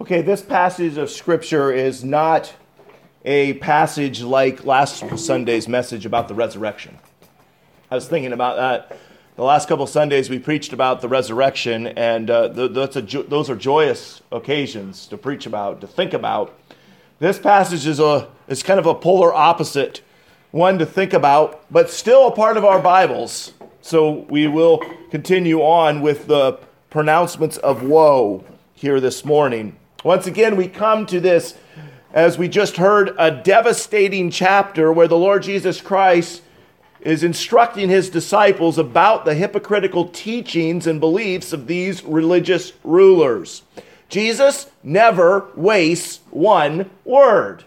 Okay, this passage of Scripture is not a passage like last Sunday's message about the resurrection. I was thinking about that. The last couple Sundays we preached about the resurrection, and those are joyous occasions to preach about, to think about. This passage is kind of a polar opposite one to think about, but still a part of our Bibles. So we will continue on with the pronouncements of woe here this morning. Once again, we come to this, as we just heard, a devastating chapter where the Lord Jesus Christ is instructing his disciples about the hypocritical teachings and beliefs of these religious rulers. Jesus never wastes one word.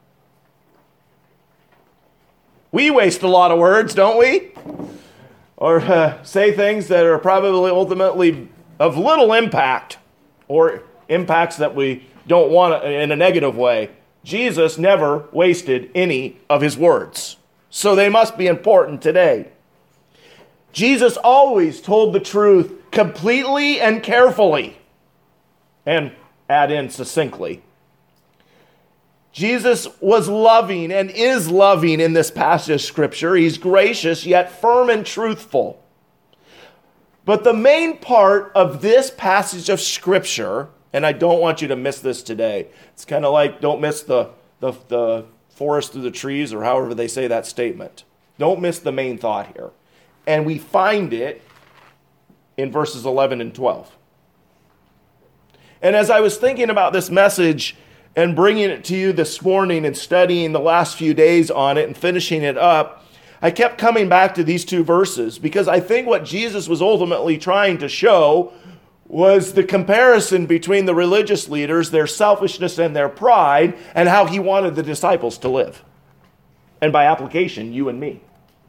We waste a lot of words, don't we? Or say things that are probably ultimately of little impact, or impacts that we don't want in a negative way. Jesus never wasted any of his words, so they must be important today. Jesus always told the truth completely and carefully, and add in succinctly. Jesus was loving and is loving in this passage of Scripture. He's gracious yet firm and truthful. But the main part of this passage of Scripture, and I don't want you to miss this today. It's kind of like don't miss the forest through the trees, or however they say that statement. Don't miss the main thought here. And we find it in verses 11 and 12. And as I was thinking about this message and bringing it to you this morning and studying the last few days on it and finishing it up, I kept coming back to these two verses because I think what Jesus was ultimately trying to show was the comparison between the religious leaders, their selfishness and their pride, and how he wanted the disciples to live. And by application, you and me.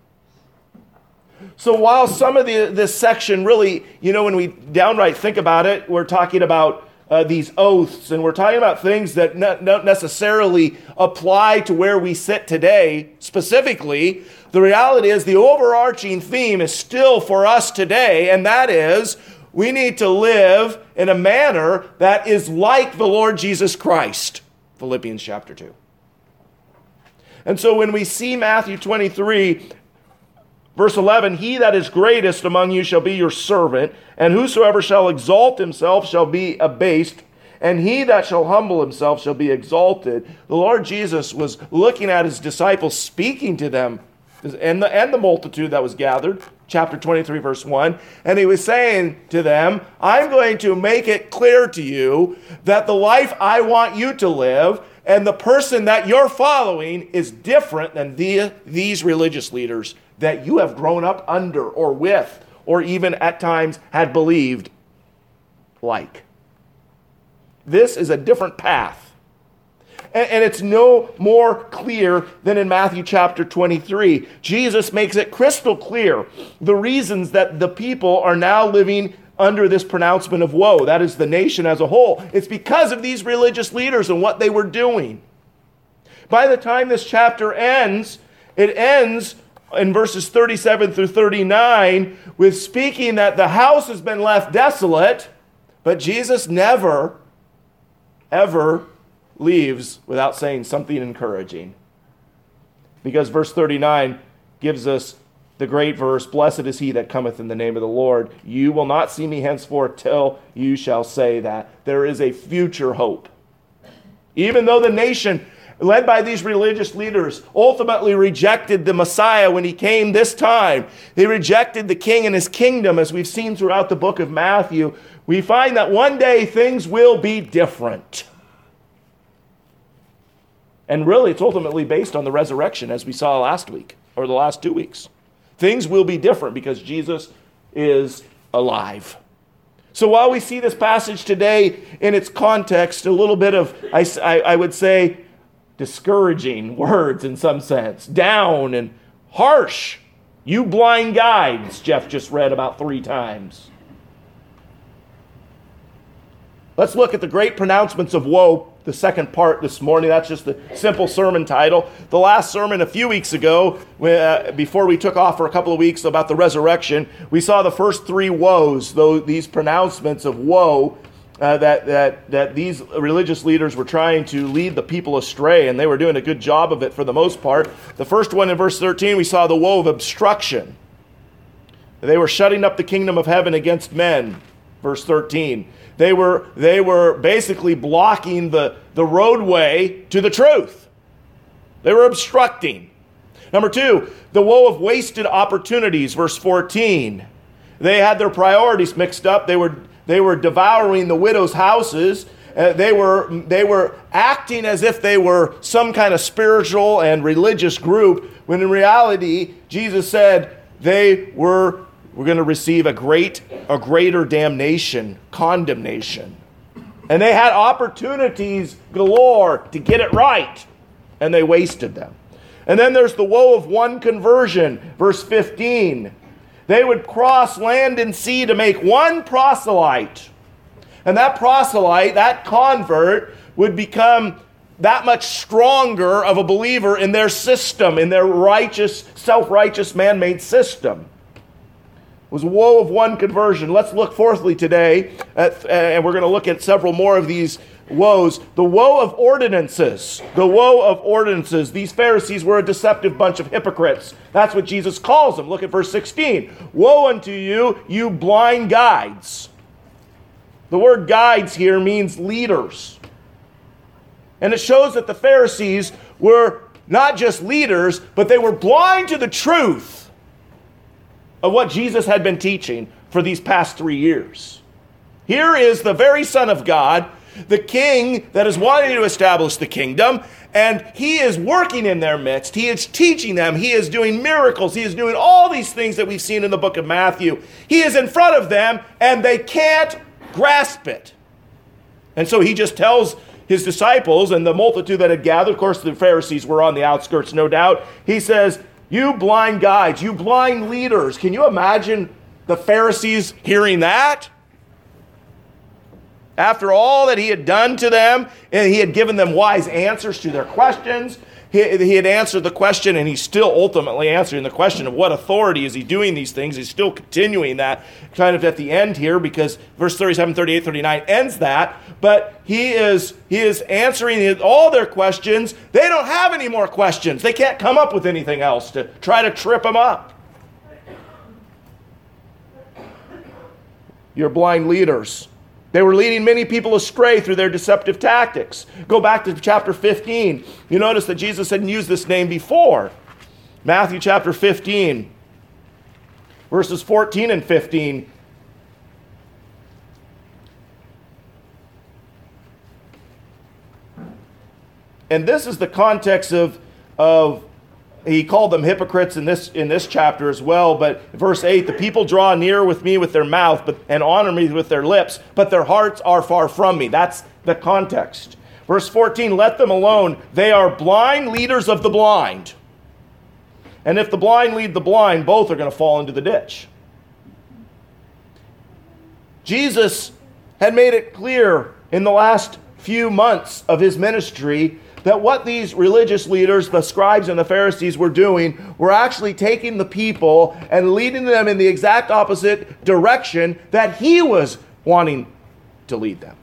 So while some of this section really, when we downright think about it, we're talking about these oaths, and we're talking about things that don't necessarily apply to where we sit today specifically, the reality is the overarching theme is still for us today, and that is we need to live in a manner that is like the Lord Jesus Christ. Philippians chapter 2. And so when we see Matthew 23, verse 11, he that is greatest among you shall be your servant, and whosoever shall exalt himself shall be abased, and he that shall humble himself shall be exalted. The Lord Jesus was looking at his disciples, speaking to them, and the multitude that was gathered, chapter 23, verse 1, and he was saying to them, I'm going to make it clear to you that the life I want you to live and the person that you're following is different than these religious leaders that you have grown up under or with, or even at times had believed like. This is a different path. And it's no more clear than in Matthew chapter 23. Jesus makes it crystal clear the reasons that the people are now living under this pronouncement of woe. That is the nation as a whole. It's because of these religious leaders and what they were doing. By the time this chapter ends, it ends in verses 37 through 39 with speaking that the house has been left desolate, but Jesus never, ever leaves without saying something encouraging. Because verse 39 gives us the great verse, blessed is he that cometh in the name of the Lord. You will not see me henceforth till you shall say that. There is a future hope. Even though the nation, led by these religious leaders, ultimately rejected the Messiah when he came this time, they rejected the king and his kingdom, as we've seen throughout the book of Matthew, we find that one day things will be different. And really, it's ultimately based on the resurrection, as we saw last week, or the last 2 weeks. Things will be different because Jesus is alive. So while we see this passage today in its context, a little bit of, I would say, discouraging words in some sense, down and harsh. You blind guides, Jeff just read about 3 times. Let's look at the great pronouncements of woe, the second part this morning. That's just the simple sermon title. The last sermon a few weeks ago, before we took off for a couple of weeks about the resurrection, we saw the first 3 woes, these pronouncements of woe that these religious leaders were trying to lead the people astray, and they were doing a good job of it for the most part. The first one in verse 13, we saw the woe of obstruction. They were shutting up the kingdom of heaven against men, verse 13. They were basically blocking the roadway to the truth. They were obstructing. Number two, the woe of wasted opportunities, verse 14. They had their priorities mixed up. They were devouring the widows' houses. They were acting as if they were some kind of spiritual and religious group, when in reality, Jesus said they were going to receive a greater damnation, condemnation. And they had opportunities galore to get it right, and they wasted them. And then there's the woe of one conversion, verse 15. They would cross land and sea to make one proselyte. And that proselyte, that convert, would become that much stronger of a believer in their system, in their righteous, self-righteous, man-made system. It was a woe of one conversion. Let's look fourthly today, and we're going to look at several more of these woes. The woe of ordinances. The woe of ordinances. These Pharisees were a deceptive bunch of hypocrites. That's what Jesus calls them. Look at verse 16. Woe unto you, you blind guides. The word guides here means leaders. And it shows that the Pharisees were not just leaders, but they were blind to the truth of what Jesus had been teaching for these past 3 years. Here is the very Son of God, the King that is wanting to establish the kingdom, and he is working in their midst. He is teaching them. He is doing miracles. He is doing all these things that we've seen in the book of Matthew. He is in front of them, and they can't grasp it. And so he just tells his disciples and the multitude that had gathered, of course the Pharisees were on the outskirts, no doubt. He says, you blind guides, you blind leaders. Can you imagine the Pharisees hearing that? After all that he had done to them, and he had given them wise answers to their questions, he had answered the question, and he's still ultimately answering the question of what authority is he doing these things. He's still continuing that kind of at the end here, because verse 37, 38, 39 ends that. But he is answering all their questions. They don't have any more questions. They can't come up with anything else to try to trip him up. You're blind leaders. They were leading many people astray through their deceptive tactics. Go back to chapter 15. You notice that Jesus hadn't used this name before. Matthew chapter 15, verses 14 and 15. And this is the context of he called them hypocrites in this chapter as well. But verse 8, the people draw near with me with their mouth and honor me with their lips, but their hearts are far from me. That's the context. Verse 14, let them alone. They are blind leaders of the blind. And if the blind lead the blind, both are going to fall into the ditch. Jesus had made it clear in the last few months of his ministry that what these religious leaders, the scribes and the Pharisees, were doing were actually taking the people and leading them in the exact opposite direction that he was wanting to lead them.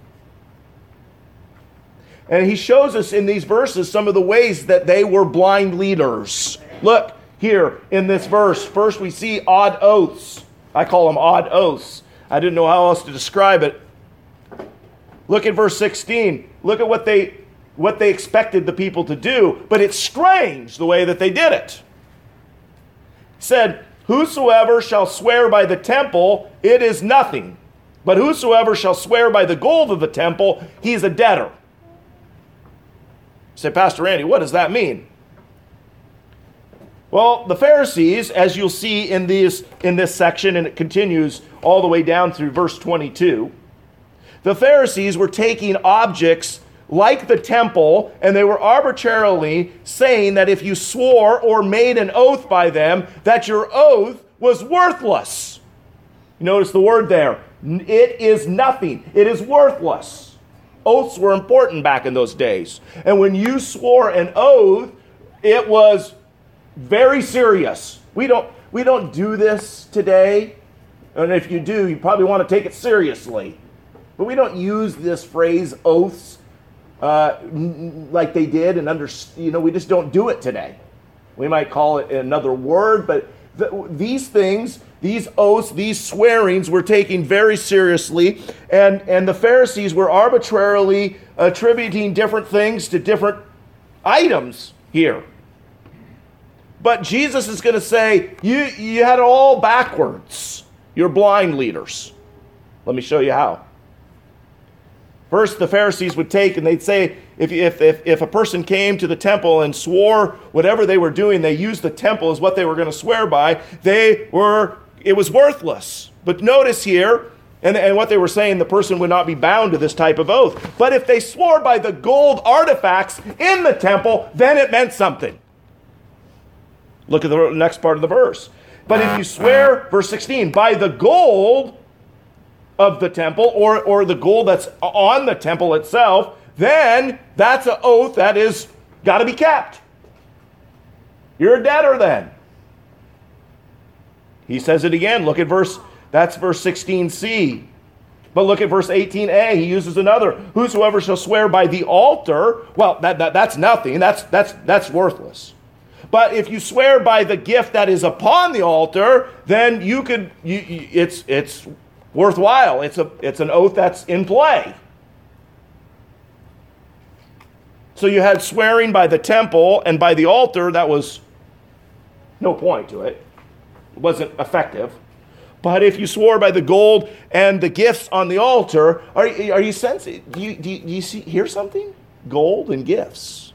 And he shows us in these verses some of the ways that they were blind leaders. Look here in this verse. First we see odd oaths. I call them odd oaths. I didn't know how else to describe it. Look at verse 16. Look at what they expected the people to do, but it's strange the way that they did it. It said, whosoever shall swear by the temple, it is nothing. But whosoever shall swear by the gold of the temple, he is a debtor. You say, Pastor Randy, what does that mean? Well, the Pharisees, as you'll see in this section, and it continues all the way down through verse 22, the Pharisees were taking objects like the temple, and they were arbitrarily saying that if you swore or made an oath by them, that your oath was worthless. You notice the word there. It is nothing. It is worthless. Oaths were important back in those days. And when you swore an oath, it was very serious. We don't do this today. And if you do, you probably want to take it seriously. But we don't use this phrase oaths like they did, and we just don't do it today. We might call it another word, but these things, these oaths, these swearings were taken very seriously, and the Pharisees were arbitrarily attributing different things to different items here. But Jesus is going to say, you had it all backwards. You're blind leaders. Let me show you how. First, the Pharisees would take, and they'd say, if a person came to the temple and swore whatever they were doing, they used the temple as what they were going to swear by, it was worthless. But notice here, and what they were saying, the person would not be bound to this type of oath. But if they swore by the gold artifacts in the temple, then it meant something. Look at the next part of the verse. But if you swear, verse 16, by the gold of the temple, or the gold that's on the temple itself, then that's an oath that is got to be kept. You're a debtor then. He says it again. Look at that's verse 16c. But look at verse 18a. He uses another. Whosoever shall swear by the altar, well, that's nothing. That's worthless. But if you swear by the gift that is upon the altar, then it's worthwhile. It's an oath that's in play. So you had swearing by the temple and by the altar. That was no point to it. It wasn't effective. But if you swore by the gold and the gifts on the altar, are you sensing? Do you hear something? Gold and gifts.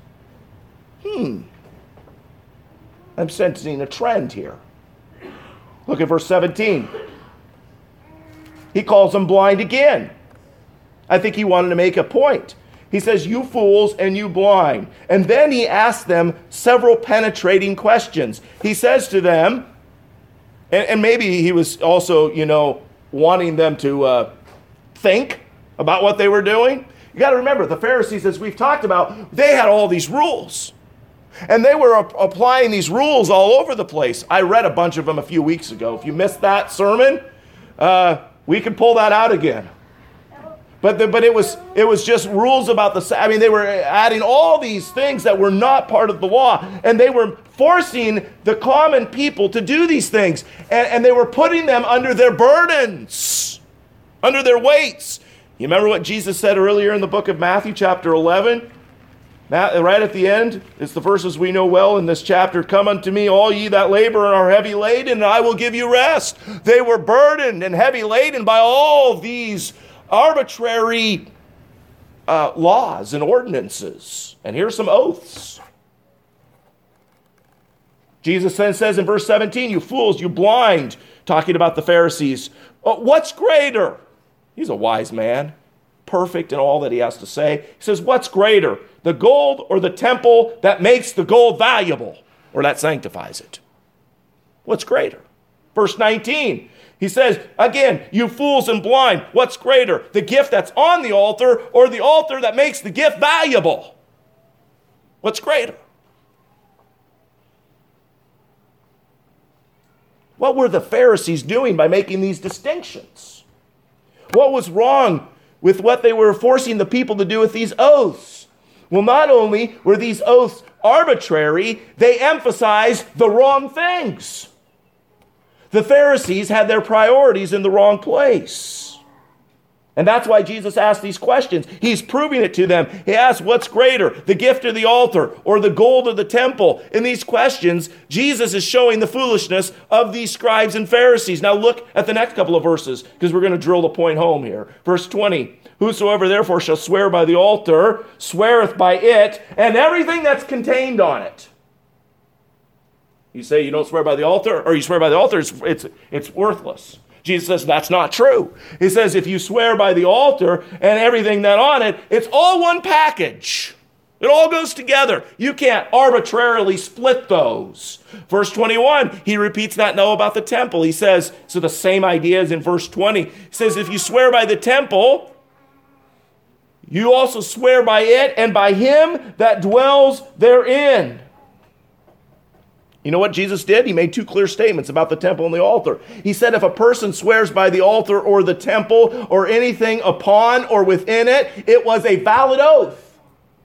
I'm sensing a trend here. Look at verse 17. He calls them blind again. I think he wanted to make a point. He says, you fools and you blind. And then he asks them several penetrating questions. He says to them, and maybe he was also, wanting them to think about what they were doing. You got to remember, the Pharisees, as we've talked about, they had all these rules. And they were applying these rules all over the place. I read a bunch of them a few weeks ago. If you missed that sermon, we could pull that out again. But it was just rules about they were adding all these things that were not part of the law. And they were forcing the common people to do these things. And they were putting them under their burdens, under their weights. You remember what Jesus said earlier in the book of Matthew chapter 11? Right at the end, it's the verses we know well in this chapter. Come unto me, all ye that labor and are heavy laden, and I will give you rest. They were burdened and heavy laden by all these arbitrary laws and ordinances. And here's some oaths. Jesus then says in verse 17, you fools, you blind, talking about the Pharisees. What's greater? He's a wise man, perfect in all that he has to say. He says, what's greater, the gold or the temple that makes the gold valuable or that sanctifies it? What's greater? Verse 19, he says, again, you fools and blind, what's greater, the gift that's on the altar or the altar that makes the gift valuable? What's greater? What were the Pharisees doing by making these distinctions? What was wrong with what they were forcing the people to do with these oaths? Well, not only were these oaths arbitrary, they emphasized the wrong things. The Pharisees had their priorities in the wrong place. And that's why Jesus asked these questions. He's proving it to them. He asks, what's greater, the gift of the altar or the gold of the temple? In these questions, Jesus is showing the foolishness of these scribes and Pharisees. Now look at the next couple of verses, because we're going to drill the point home here. Verse 20, whosoever therefore shall swear by the altar, sweareth by it, and everything that's contained on it. You say you don't swear by the altar, or you swear by the altar, it's worthless. Jesus says that's not true. He says if you swear by the altar and everything that on it, it's all one package. It all goes together. You can't arbitrarily split those. Verse 21, he repeats that now about the temple. He says, so the same idea as in verse 20. He says if you swear by the temple, you also swear by it and by him that dwells therein. You know what Jesus did? He made two clear statements about the temple and the altar. He said if a person swears by the altar or the temple or anything upon or within it, it was a valid oath.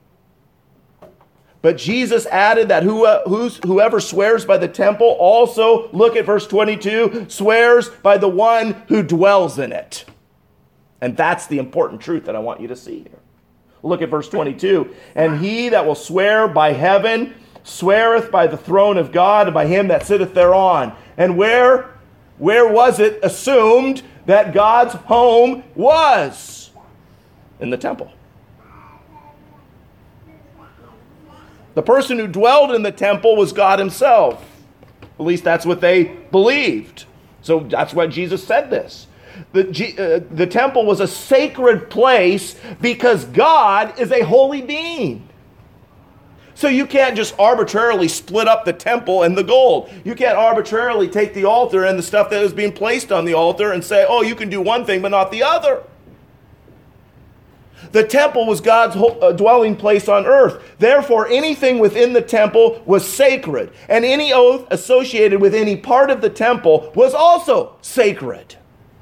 But Jesus added that whoever swears by the temple also, look at verse 22, swears by the one who dwells in it. And that's the important truth that I want you to see here. Look at verse 22. And he that will swear by heaven sweareth by the throne of God and by him that sitteth thereon. And where was it assumed that God's home was? In the temple. The person who dwelled in the temple was God himself. At least that's what they believed. So that's why Jesus said this. The temple was a sacred place because God is a holy being. So you can't just arbitrarily split up the temple and the gold. You can't arbitrarily take the altar and the stuff that is being placed on the altar and say, oh, you can do one thing but not the other. The temple was God's dwelling place on earth. Therefore, anything within the temple was sacred. And any oath associated with any part of the temple was also sacred.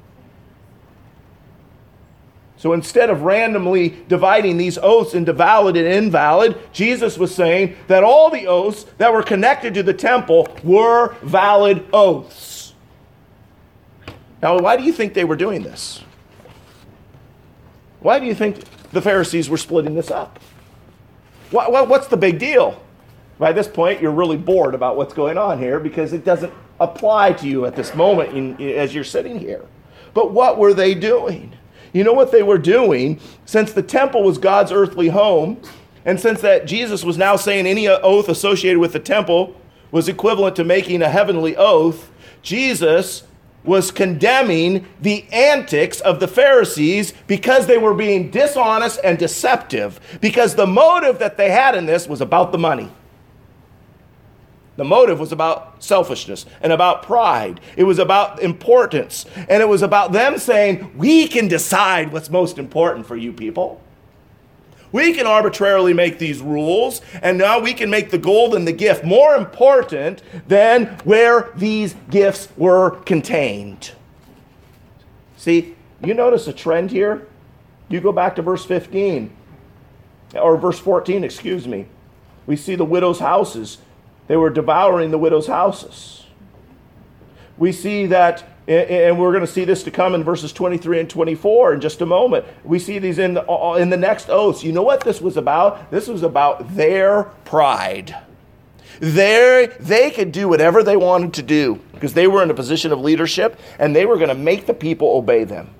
So instead of randomly dividing these oaths into valid and invalid, Jesus was saying that all the oaths that were connected to the temple were valid oaths. Now, why do you think they were doing this? Why do you think the Pharisees were splitting this up? What's the big deal? By this point, you're really bored about what's going on here because it doesn't apply to you at this moment as you're sitting here. But what were they doing? You know what they were doing? Since the temple was God's earthly home, and since that Jesus was now saying any oath associated with the temple was equivalent to making a heavenly oath, Jesus was condemning the antics of the Pharisees because they were being dishonest and deceptive, because the motive that they had in this was about the money. The motive was about selfishness and about pride. It was about importance. And it was about them saying, we can decide what's most important for you people. We can arbitrarily make these rules, and now we can make the gold and the gift more important than where these gifts were contained. See, you notice a trend here? You go back to verse 15, or verse 14, excuse me. We see the widows' houses. They were devouring the widows' houses. We see that, and we're going to see this to come in verses 23 and 24 in just a moment. We see these in the next oaths. You know what this was about? This was about their pride. They could do whatever they wanted to do because they were in a position of leadership and they were going to make the people obey them.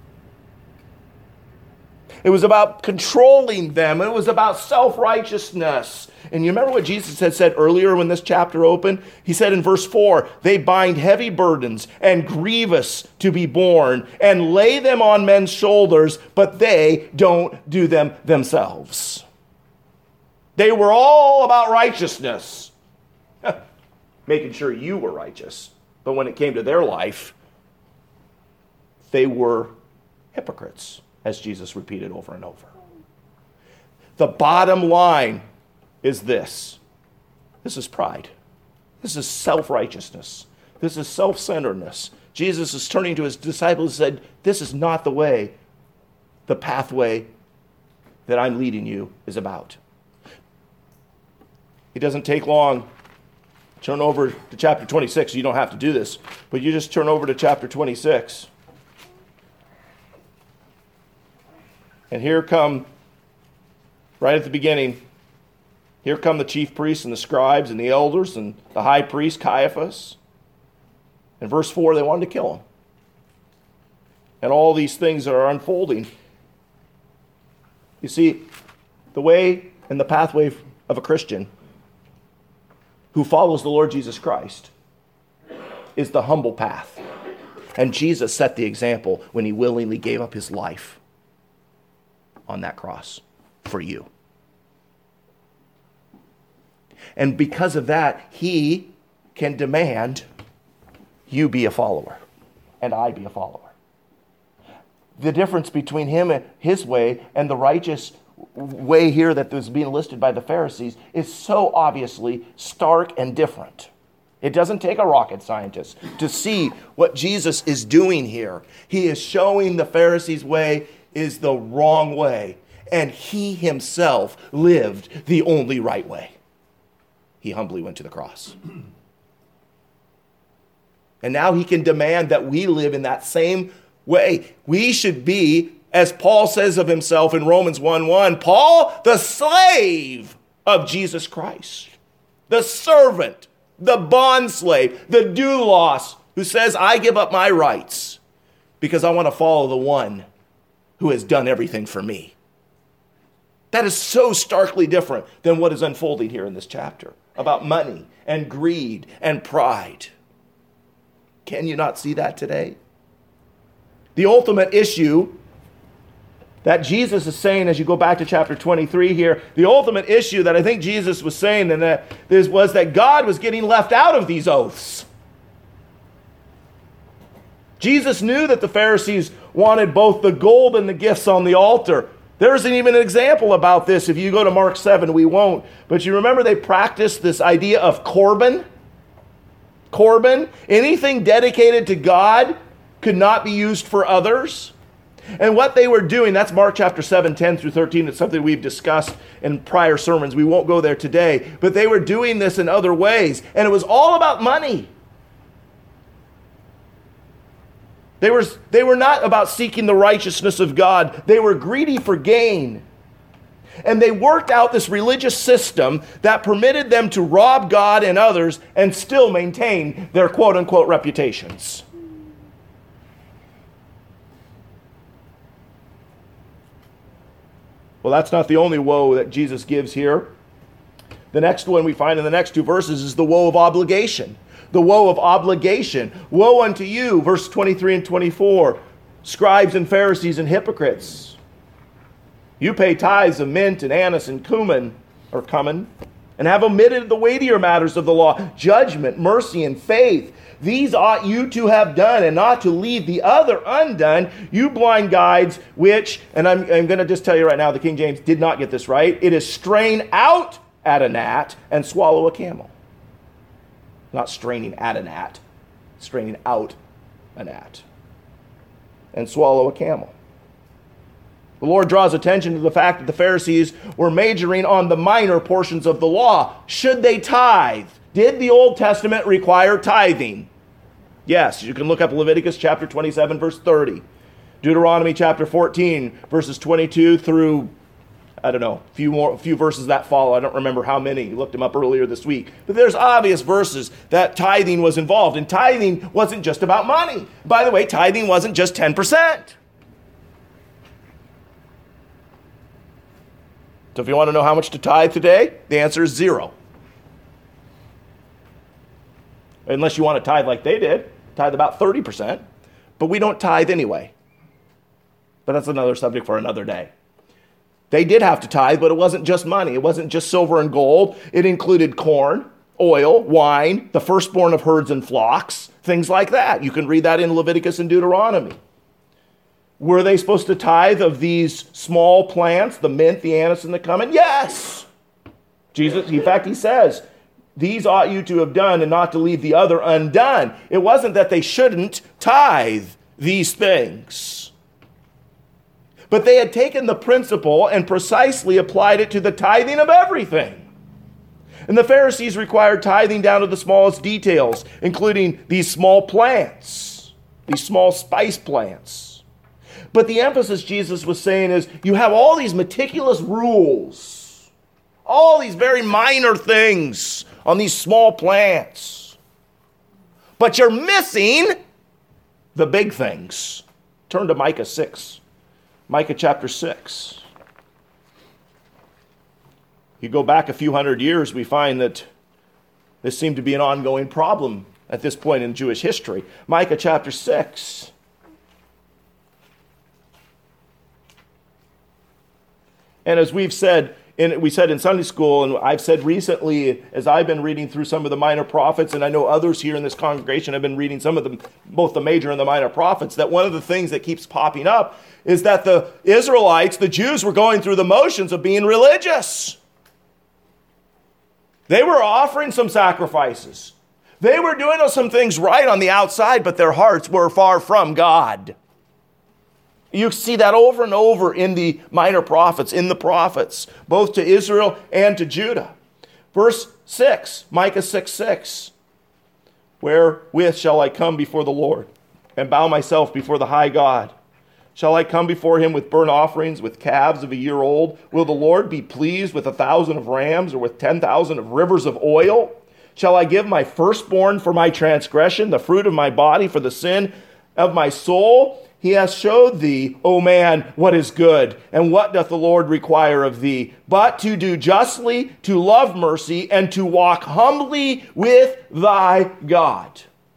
It was about controlling them. It was about self-righteousness. And you remember what Jesus had said earlier when this chapter opened? He said in verse 4, they bind heavy burdens and grievous to be borne and lay them on men's shoulders, but they don't do them themselves. They were all about righteousness, making sure you were righteous. But when it came to their life, they were hypocrites, as Jesus repeated over and over. The bottom line is this. This is pride. This is self-righteousness. This is self-centeredness. Jesus is turning to his disciples and said, this is not the way, the pathway that I'm leading you is about. It doesn't take long. Turn over to chapter 26. You don't have to do this, but you just turn over to chapter 26. And here come, right at the beginning, here come the chief priests and the scribes and the elders and the high priest, Caiaphas. In verse 4, they wanted to kill him. And all these things are unfolding. You see, the way and the pathway of a Christian who follows the Lord Jesus Christ is the humble path. And Jesus set the example when he willingly gave up his life on that cross for you. And because of that, he can demand you be a follower and I be a follower. The difference between him and his way and the righteous way here that was being listed by the Pharisees is so obviously stark and different. It doesn't take a rocket scientist to see what Jesus is doing here. He is showing the Pharisees' way is the wrong way, and he himself lived the only right way. He humbly went to the cross. And now he can demand that we live in that same way. We should be, as Paul says of himself in Romans 1:1, Paul, the slave of Jesus Christ, the servant, the bondslave, the doulos, who says, I give up my rights because I want to follow the one who has done everything for me. That is so starkly different than what is unfolding here in this chapter about money and greed and pride. Can you not see that today? The ultimate issue that Jesus is saying, as you go back to chapter 23 here, the ultimate issue that I think Jesus was saying and that was that God was getting left out of these oaths. Jesus knew that the Pharisees wanted both the gold and the gifts on the altar. There isn't even an example about this. If you go to Mark 7, we won't. But you remember they practiced this idea of Corban? Corban, anything dedicated to God could not be used for others. And what they were doing, that's Mark chapter 7, 10 through 13. It's something we've discussed in prior sermons. We won't go there today. But they were doing this in other ways. And it was all about money. They were not about seeking the righteousness of God. They were greedy for gain. And they worked out this religious system that permitted them to rob God and others and still maintain their quote-unquote reputations. Well, that's not the only woe that Jesus gives here. The next one we find in the next two verses is the woe of obligation. The woe of obligation. Woe unto you, verse 23 and 24, scribes and Pharisees and hypocrites. You pay tithes of mint and anise and cumin, and have omitted the weightier matters of the law, judgment, mercy, and faith. These ought you to have done, and not to leave the other undone. You blind guides, which, and I'm going to just tell you right now, the King James did not get this right. It is strain out at a gnat and swallow a camel. Not straining at a gnat, straining out a gnat and swallow a camel. The Lord draws attention to the fact that the Pharisees were majoring on the minor portions of the law. Should they tithe? Did the Old Testament require tithing? Yes, you can look up Leviticus chapter 27, verse 30. Deuteronomy chapter 14, verses 22 through, a few verses that follow. I don't remember how many. I looked them up earlier this week. But there's obvious verses that tithing was involved. And tithing wasn't just about money. By the way, tithing wasn't just 10%. So if you want to know how much to tithe today, the answer is 0. Unless you want to tithe like they did, tithe about 30%. But we don't tithe anyway. But that's another subject for another day. They did have to tithe, but it wasn't just money. It wasn't just silver and gold. It included corn, oil, wine, the firstborn of herds and flocks, things like that. You can read that in Leviticus and Deuteronomy. Were they supposed to tithe of these small plants, the mint, the anise, and the cumin? Yes. Jesus, in fact, he says, these ought you to have done and not to leave the other undone. It wasn't that they shouldn't tithe these things. But they had taken the principle and precisely applied it to the tithing of everything. And the Pharisees required tithing down to the smallest details, including these small plants, these small spice plants. But the emphasis Jesus was saying is, you have all these meticulous rules, all these very minor things on these small plants, but you're missing the big things. Turn to Micah 6. Micah chapter 6. You go back a few hundred years, we find that this seemed to be an ongoing problem at this point in Jewish history. Micah chapter 6. And as we said in Sunday school, and I've said recently, as I've been reading through some of the minor prophets, and I know others here in this congregation have been reading some of them, both the major and the minor prophets, that one of the things that keeps popping up is that the Israelites, the Jews, were going through the motions of being religious. They were offering some sacrifices. They were doing some things right on the outside, but their hearts were far from God. You see that over and over in the minor prophets, in the prophets, both to Israel and to Judah. Verse 6, Micah 6:6. Wherewith shall I come before the Lord and bow myself before the high God? Shall I come before him with burnt offerings, with calves of a year old? Will the Lord be pleased with 1,000 of rams, or with 10,000 of rivers of oil? Shall I give my firstborn for my transgression, the fruit of my body for the sin of my soul? He hath showed thee, O man, what is good, and what doth the Lord require of thee, but to do justly, to love mercy, and to walk humbly with thy God.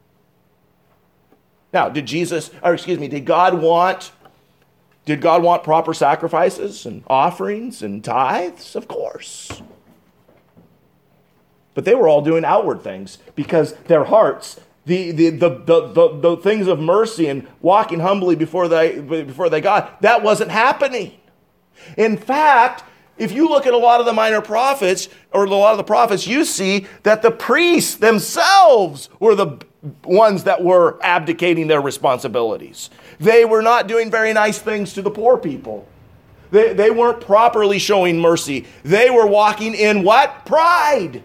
Now, did God want proper sacrifices and offerings and tithes? Of course. But they were all doing outward things because their hearts, the things of mercy and walking humbly before they God, that wasn't happening. In fact, if you look at a lot of the minor prophets, or a lot of the prophets, you see that the priests themselves were the ones that were abdicating their responsibilities. They were not doing very nice things to the poor people. They weren't properly showing mercy. They were walking in what? Pride.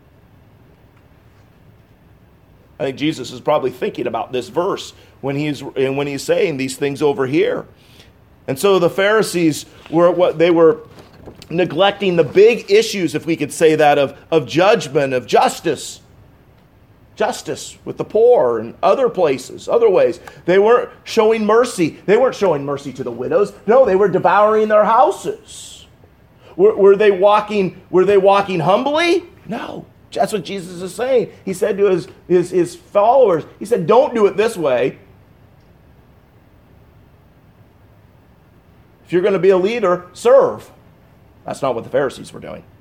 I think Jesus is probably thinking about this verse when he's saying these things over here. And so the Pharisees were neglecting the big issues, if we could say that, of judgment, of justice. Justice with the poor and other places, other ways. They weren't showing mercy. They weren't showing mercy to the widows. No, they were devouring their houses. Were they walking humbly? No. That's what Jesus is saying. He said to his followers, he said, don't do it this way. If you're going to be a leader, serve. That's not what the Pharisees were doing.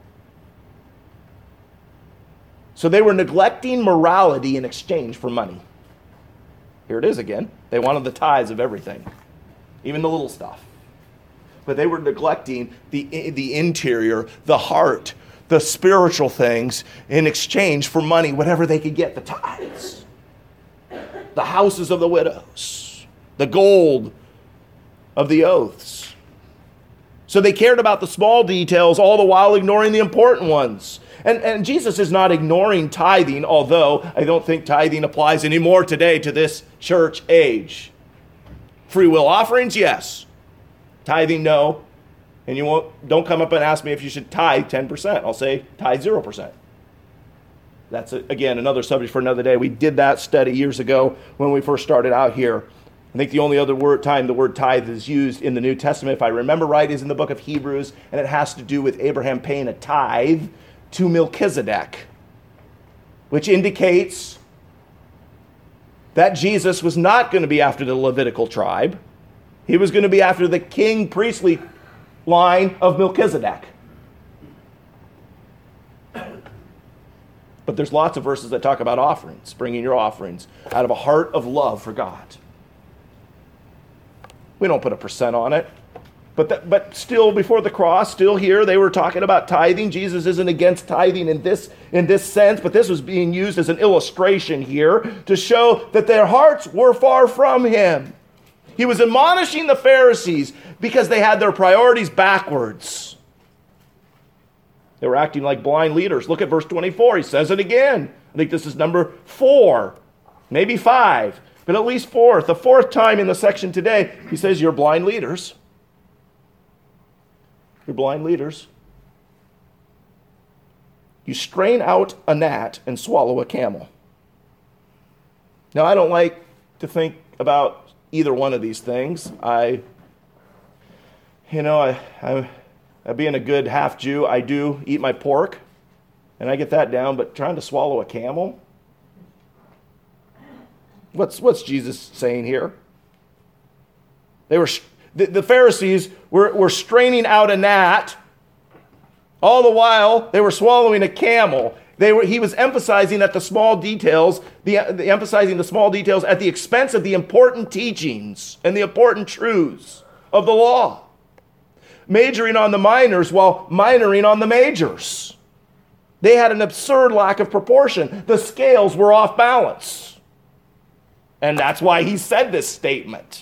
So they were neglecting morality in exchange for money. Here it is again. They wanted the tithes of everything, even the little stuff. But they were neglecting the interior, the heart, the spiritual things in exchange for money, whatever they could get, the tithes, the houses of the widows, the gold of the oaths. So they cared about the small details, all the while ignoring the important ones. And Jesus is not ignoring tithing, although I don't think tithing applies anymore today to this church age. Free will offerings, yes. Tithing, no. And don't come up and ask me if you should tithe 10%. I'll say tithe 0%. That's, again, another subject for another day. We did that study years ago when we first started out here. I think the only other time the word tithe is used in the New Testament, if I remember right, is in the book of Hebrews, and it has to do with Abraham paying a tithe to Melchizedek, which indicates that Jesus was not going to be after the Levitical tribe. He was going to be after the king priestly line of Melchizedek. But there's lots of verses that talk about offerings, bringing your offerings out of a heart of love for God. We don't put a percent on it. But still, before the cross, still here, they were talking about tithing. Jesus isn't against tithing in this sense, but this was being used as an illustration here to show that their hearts were far from him. He was admonishing the Pharisees because they had their priorities backwards. They were acting like blind leaders. Look at verse 24. He says it again. I think this is number 4, maybe 5, but at least 4. The 4th time in the section today, he says, you're blind leaders. You're blind leaders. You strain out a gnat and swallow a camel. Now, I don't like to think about either one of these things. I being a good half Jew, I do eat my pork, and I get that down, but trying to swallow a camel? What's Jesus saying here? The Pharisees were straining out a gnat. All the while, they were swallowing a camel. He was emphasizing that the small details, emphasizing the small details at the expense of the important teachings and the important truths of the law. Majoring on the minors while minoring on the majors. They had an absurd lack of proportion. The scales were off balance. And that's why he said this statement.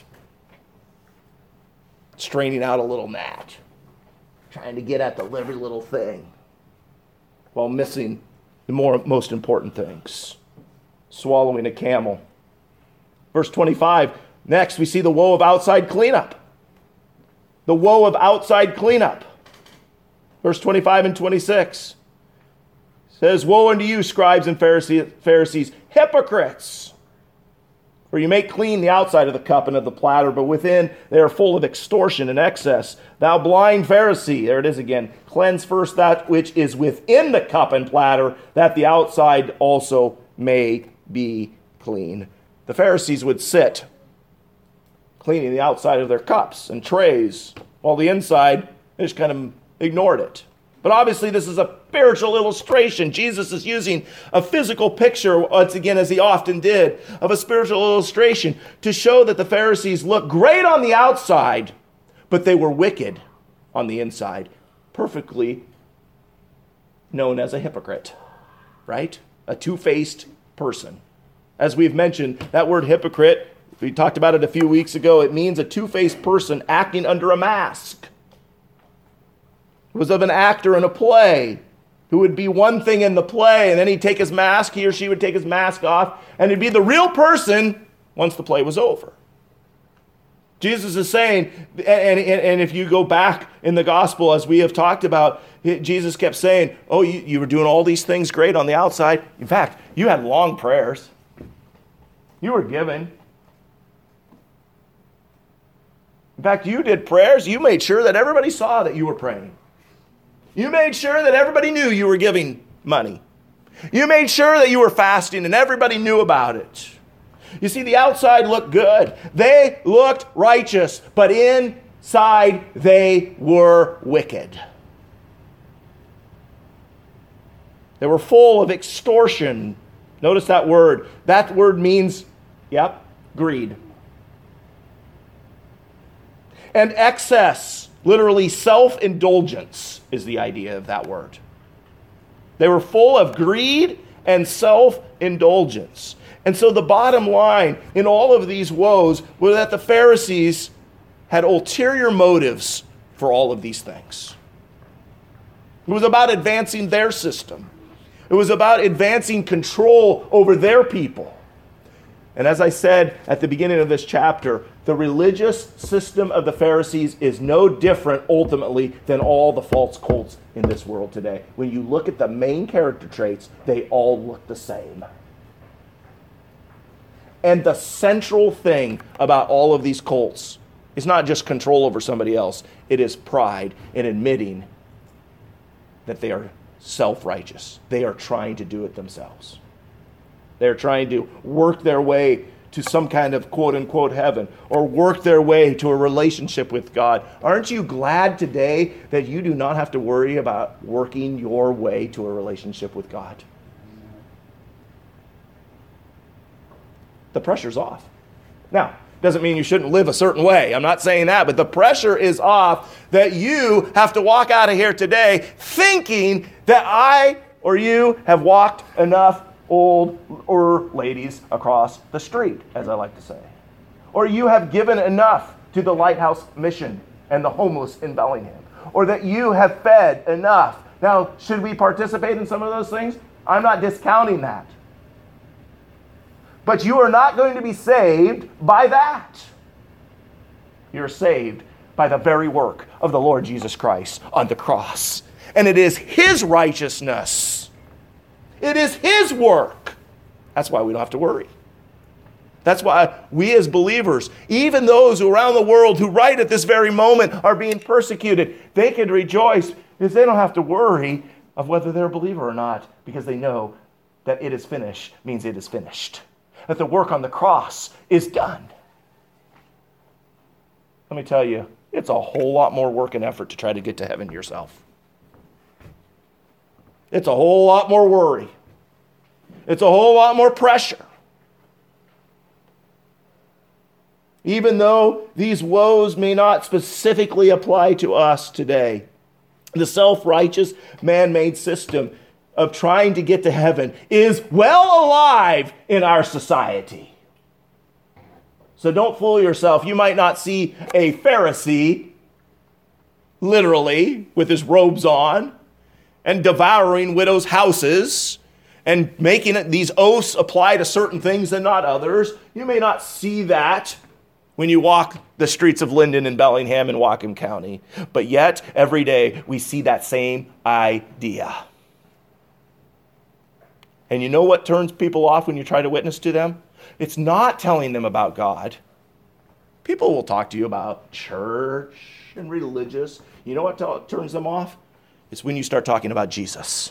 Straining out a little gnat. Trying to get at the every little thing. While missing the most important things. Swallowing a camel. Verse 25. Next, we see the woe of outside cleanup. The woe of outside cleanup. Verse 25 and 26. Says, woe unto you, scribes and Pharisees, hypocrites! For you make clean the outside of the cup and of the platter, but within they are full of extortion and excess. Thou blind Pharisee, there it is again, cleanse first that which is within the cup and platter, that the outside also may be clean. The Pharisees would sit cleaning the outside of their cups and trays, while the inside, they just kind of ignored it. But obviously this is a spiritual illustration. Jesus is using a physical picture, once again, as he often did, of a spiritual illustration to show that the Pharisees looked great on the outside, but they were wicked on the inside. Perfectly known as a hypocrite, right? A two-faced person. As we've mentioned, that word hypocrite, we talked about it a few weeks ago, it means a two-faced person acting under a mask. It was of an actor in a play who would be one thing in the play, and then he'd take his mask, he or she would take his mask off, and he'd be the real person once the play was over. Jesus is saying, and if you go back in the gospel, as we have talked about, Jesus kept saying, oh, you were doing all these things great on the outside. In fact, you had long prayers. You were giving. In fact, you did prayers. You made sure that everybody saw that you were praying. You made sure that everybody knew you were giving money. You made sure that you were fasting and everybody knew about it. You see, the outside looked good. They looked righteous, but inside they were wicked. They were full of extortion. Notice that word. That word means, greed. And excess, literally self-indulgence, is the idea of that word. They were full of greed and self-indulgence. And so the bottom line in all of these woes was that the Pharisees had ulterior motives for all of these things. It was about advancing their system. It was about advancing control over their people. And as I said at the beginning of this chapter, the religious system of the Pharisees is no different ultimately than all the false cults in this world today. When you look at the main character traits, they all look the same. And the central thing about all of these cults is not just control over somebody else. It is pride in admitting that they are self-righteous. They are trying to do it themselves. They're trying to work their way to some kind of quote-unquote heaven or work their way to a relationship with God. Aren't you glad today that you do not have to worry about working your way to a relationship with God? The pressure's off. Now, doesn't mean you shouldn't live a certain way. I'm not saying that, but the pressure is off that you have to walk out of here today thinking that I or you have walked enough old or ladies across the street, as I like to say. Or you have given enough to the Lighthouse Mission and the homeless in Bellingham. Or that you have fed enough. Now, should we participate in some of those things? I'm not discounting that. But you are not going to be saved by that. You're saved by the very work of the Lord Jesus Christ on the cross. And it is His righteousness. It is His work. That's why we don't have to worry. That's why we as believers, even those around the world who right at this very moment are being persecuted, they can rejoice because they don't have to worry of whether they're a believer or not, because they know that it is finished means it is finished. That the work on the cross is done. Let me tell you, it's a whole lot more work and effort to try to get to heaven yourself. It's a whole lot more worry. It's a whole lot more pressure. Even though these woes may not specifically apply to us today, the self-righteous man-made system of trying to get to heaven is well alive in our society. So don't fool yourself. You might not see a Pharisee, literally, with his robes on, and devouring widows' houses, and making these oaths apply to certain things and not others. You may not see that when you walk the streets of Linden and Bellingham and Whatcom County. But yet, every day, we see that same idea. And you know what turns people off when you try to witness to them? It's not telling them about God. People will talk to you about church and religious. You know what turns them off? It's when you start talking about Jesus.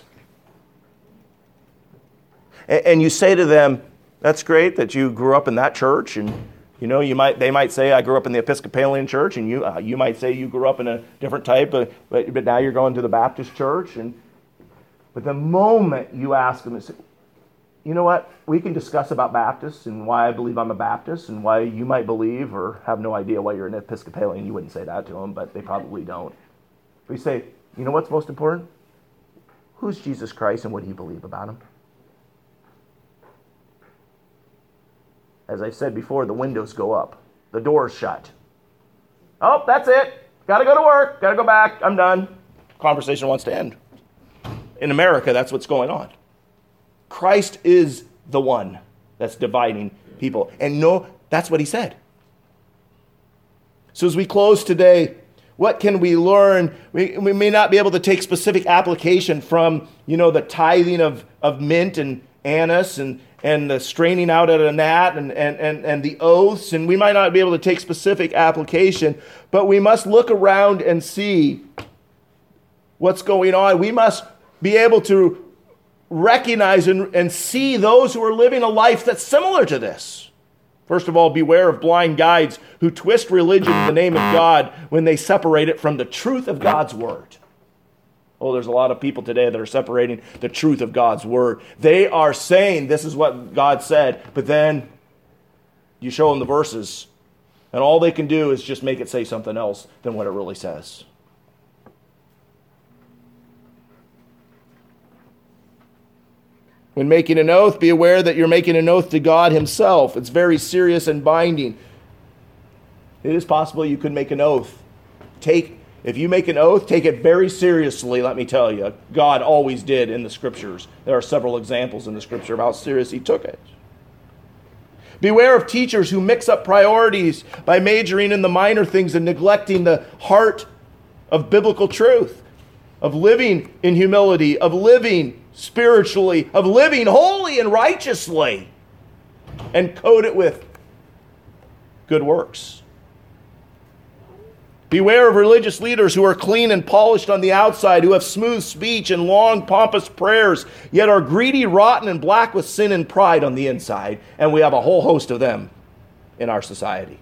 And you say to them, that's great that you grew up in that church, and they might say, I grew up in the Episcopalian church, and you might say you grew up in a different type, but now you're going to the Baptist church. But the moment you ask them, say, you know what, we can discuss about Baptists and why I believe I'm a Baptist and why you might believe or have no idea why you're an Episcopalian. You wouldn't say that to them, but they probably don't. We say, you know what's most important? Who's Jesus Christ and what do you believe about him? As I said before, the windows go up. The doors shut. Oh, that's it. Got to go to work. Got to go back. I'm done. Conversation wants to end. In America, that's what's going on. Christ is the one that's dividing people. And no, that's what he said. So as we close today, what can we learn? We may not be able to take specific application from, the tithing of mint and anise and the straining out at a gnat and the oaths, and we might not be able to take specific application, but we must look around and see what's going on. We must be able to recognize and see those who are living a life that's similar to this. First of all, beware of blind guides who twist religion in the name of God when they separate it from the truth of God's word. Oh, there's a lot of people today that are separating the truth of God's word. They are saying this is what God said, but then you show them the verses, and all they can do is just make it say something else than what it really says. When making an oath, be aware that you're making an oath to God himself. It's very serious and binding. It is possible you could make an oath. If you make an oath, take it very seriously, let me tell you. God always did in the scriptures. There are several examples in the scripture of how serious he took it. Beware of teachers who mix up priorities by majoring in the minor things and neglecting the heart of biblical truth, of living in humility, of living spiritually, of living holy and righteously, and coat it with good works. Beware of religious leaders who are clean and polished on the outside, who have smooth speech and long, pompous prayers, yet are greedy, rotten, and black with sin and pride on the inside. And we have a whole host of them in our society.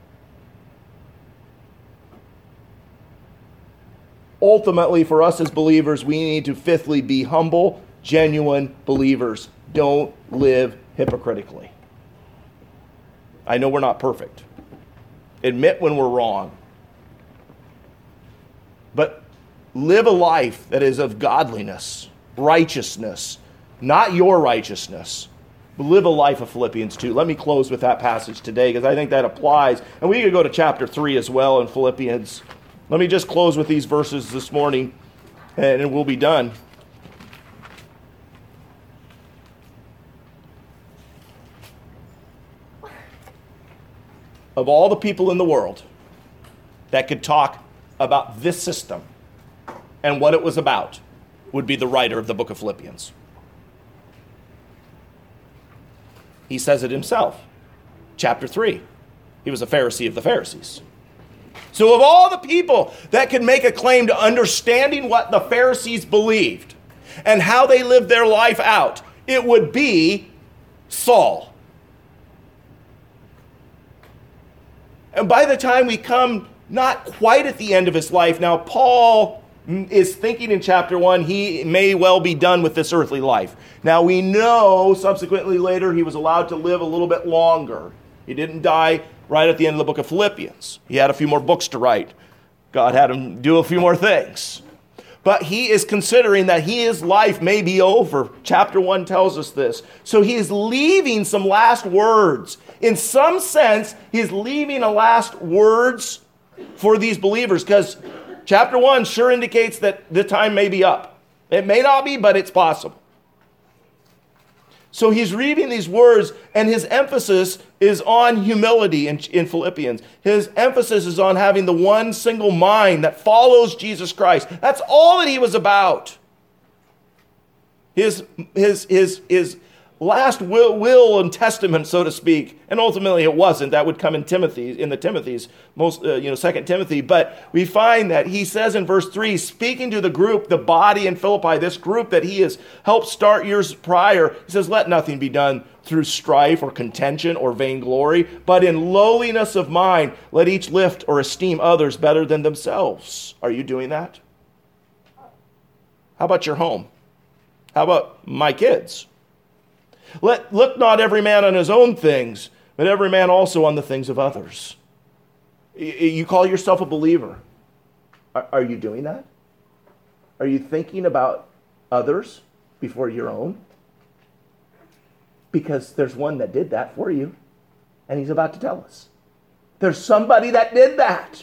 Ultimately, for us as believers, we need to, fifthly, be humble, genuine believers. Don't live hypocritically. I know we're not perfect. Admit when we're wrong. But live a life that is of godliness, righteousness, not your righteousness, but live a life of Philippians 2. Let me close with that passage today because I think that applies. And we could go to chapter 3 as well in Philippians. Let me just close with these verses this morning and we'll be done. Of all the people in the world that could talk about this system and what it was about, would be the writer of the book of Philippians. He says it himself. Chapter 3. He was a Pharisee of the Pharisees. So of all the people that could make a claim to understanding what the Pharisees believed and how they lived their life out, it would be Saul. And by the time we come not quite at the end of his life, now Paul is thinking in chapter 1, he may well be done with this earthly life. Now we know subsequently later he was allowed to live a little bit longer. He didn't die right at the end of the book of Philippians. He had a few more books to write. God had him do a few more things. but he is considering that his life may be over. Chapter 1 tells us this. So he is leaving some last words. In some sense, he's leaving a last words for these believers, because chapter 1 sure indicates that the time may be up. It may not be, but it's possible. So he's reading these words, and his emphasis is on humility in Philippians. His emphasis is on having the one single mind that follows Jesus Christ. That's all that he was about. His last will and testament, so to speak, and ultimately it wasn't. That would come in Timothy's most, 2 Timothy. But we find that he says in verse 3, speaking to the group, the body in Philippi, this group that he has helped start years prior, he says, let nothing be done through strife or contention or vainglory, but in lowliness of mind, let each lift or esteem others better than themselves. Are you doing that? How about your home? How about my kids? Look not every man on his own things, but every man also on the things of others. You call yourself a believer. Are you doing that? Are you thinking about others before your own? Because there's one that did that for you, and he's about to tell us. There's somebody that did that.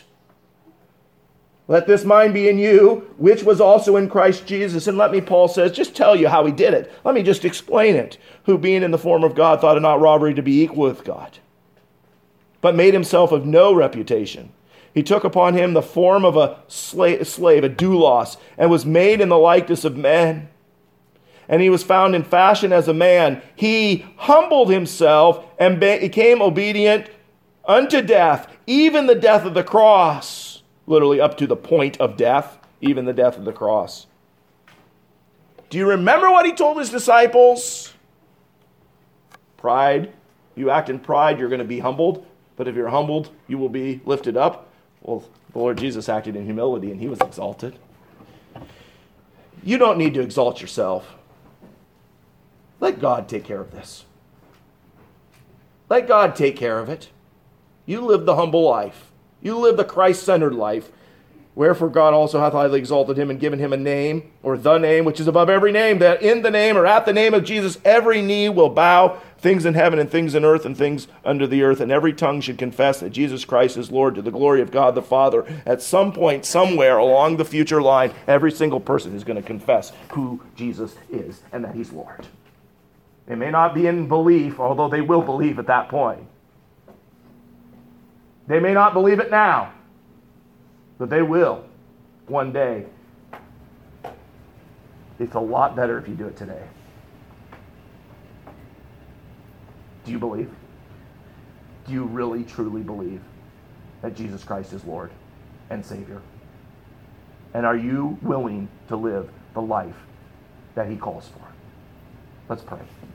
Let this mind be in you, which was also in Christ Jesus. And let me, Paul says, just tell you how he did it. Let me just explain it. Who being in the form of God thought it not robbery to be equal with God, but made himself of no reputation. He took upon him the form of a slave, a doulos, and was made in the likeness of men. And he was found in fashion as a man. He humbled himself and became obedient unto death, even the death of the cross. Literally up to the point of death, even the death of the cross. Do you remember what he told his disciples? Pride. You act in pride, you're going to be humbled. But if you're humbled, you will be lifted up. Well, the Lord Jesus acted in humility, and he was exalted. You don't need to exalt yourself. Let God take care of this. Let God take care of it. You live the humble life. You live the Christ-centered life. Wherefore God also hath highly exalted him and given him a name, or the name, which is above every name, that in the name or at the name of Jesus every knee will bow, things in heaven and things in earth and things under the earth, and every tongue should confess that Jesus Christ is Lord, to the glory of God the Father. At some point, somewhere along the future line, every single person is going to confess who Jesus is and that he's Lord. It may not be in belief, although they will believe at that point. They may not believe it now, but they will one day. It's a lot better if you do it today. Do you believe? Do you really, truly believe that Jesus Christ is Lord and Savior? And are you willing to live the life that he calls for? Let's pray.